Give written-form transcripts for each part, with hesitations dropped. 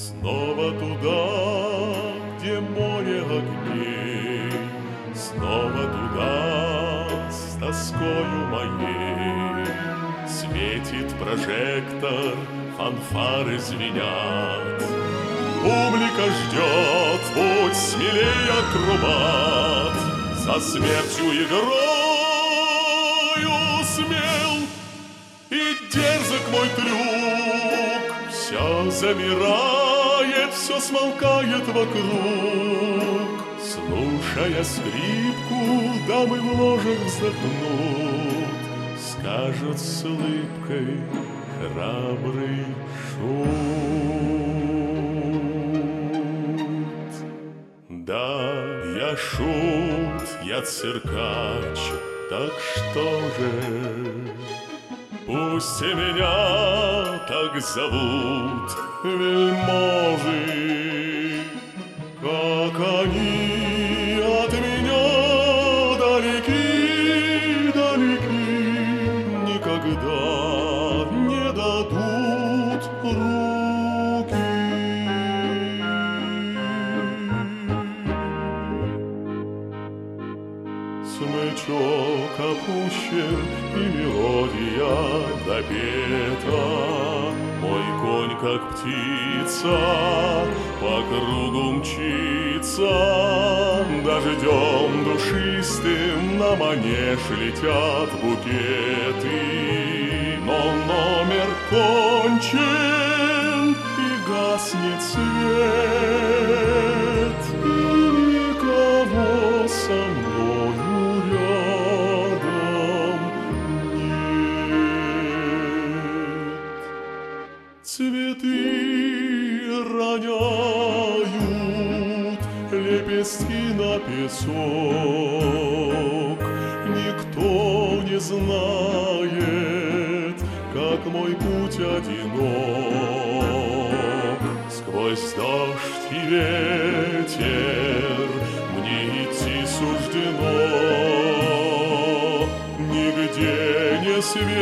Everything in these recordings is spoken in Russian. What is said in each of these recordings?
Снова туда, где море огней, снова туда с тоскою моей. Светит прожектор, фанфары звенят, публика ждет, будь смелее, акробат. За смертью игрою смел и дерзок мой трюк. Все замирает, все смолкает вокруг. Слушая скрипку, дамы в ложах вздохнут, скажут с улыбкой храбрый шут. Да, я шут, я циркач, так что же? Пусть и меня так зовут вельможи, как они от меня далеки, далеки, никогда не дадут руки. Смычок опущен и мелодия допета. Мой конь, как птица, по кругу мчится. Дождем душистым на манеж летят букеты. Но номер кончен и гаснет свет, и никого со мною рядом нет. Цветы роняют лепестки на песок. Никто не знает, как мой путь одинок. Сквозь дождь и ветер мне идти суждено. Нигде не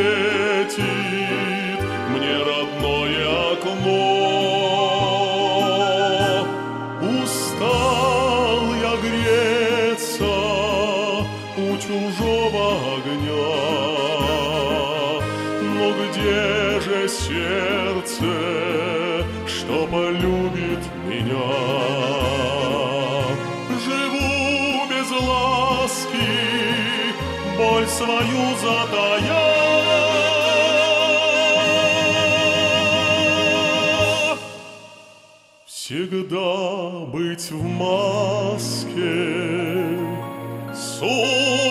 светит мне родное окно. Устал я греться у чужого огня. Но где же сердце, что полюбит меня? Живу без ласки, боль свою затая. Всегда быть в маске.